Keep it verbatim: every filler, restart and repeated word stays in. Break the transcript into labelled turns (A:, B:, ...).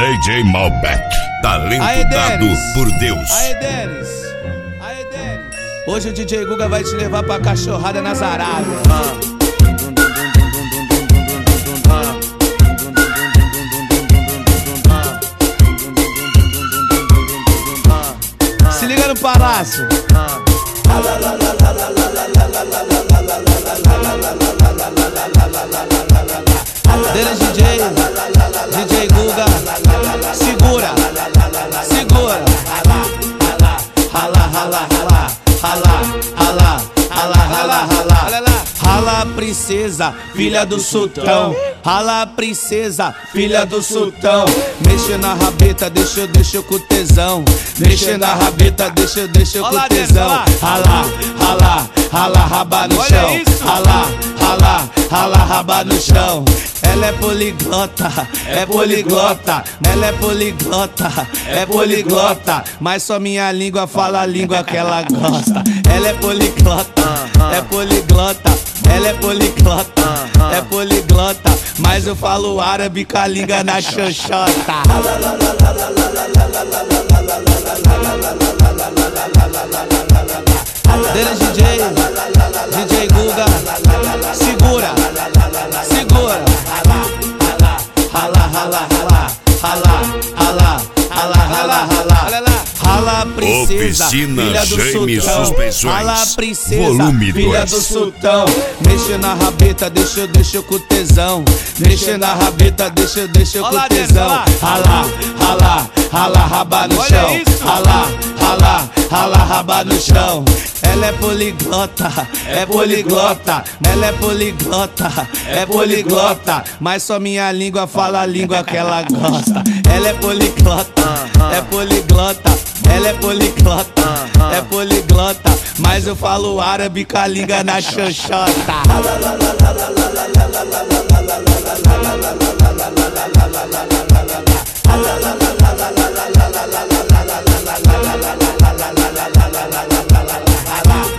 A: D J Malbec, talento
B: Aê,
A: dado
B: Denis.
A: por Deus.
B: Aê, Denis. Aê, Denis. Hoje o D J Guga vai te levar pra cachorrada nas Arábias. Se liga no palácio. Denis D J, D J Guga, segura, segura. Rala, rala, rala, rala, rala, rala, rala, rala. Rala, princesa, filha do sultão. Rala, princesa, filha do sultão. Mexe na rabeta, deixa eu, deixa eu com tesão. Mexe na rabeta, deixa eu, deixa eu com tesão. Rala, rala, rala, raba no chão. Rala, rala, rala, raba no chão. Ela é poliglota, é poliglota. Ela é poliglota, é poliglota. Mas só minha língua fala a língua que ela gosta. Ela é poliglota, é poliglota. Ela é poliglota, é poliglota. Mas eu falo árabe com a língua na xoxota. Denis D J, D J Guga, segura, segura. Rala, rala, rala, rala, rala, rala, rala, rala. Rala, princesa,
A: Oficina
B: filha do
A: Jaime
B: sultão.
A: Suspensões,
B: Rala, princesa,
A: volume
B: filha
A: dois.
B: do sultão. Mexe na rabeta, deixa eu, deixa eu com tesão. Mexe na rabeta, deixa eu, deixa eu com tesão. Rala, rala, rala, raba no chão. Rala, rala, rala, raba no chão. Ela é poliglota, é poliglota. Ela é poliglota, é poliglota. Mas só minha língua fala a língua que ela gosta. Ela é poliglota, é poliglota. Ela é poliglota, é poliglota. Mas eu falo árabe com a língua na xoxota. Rala,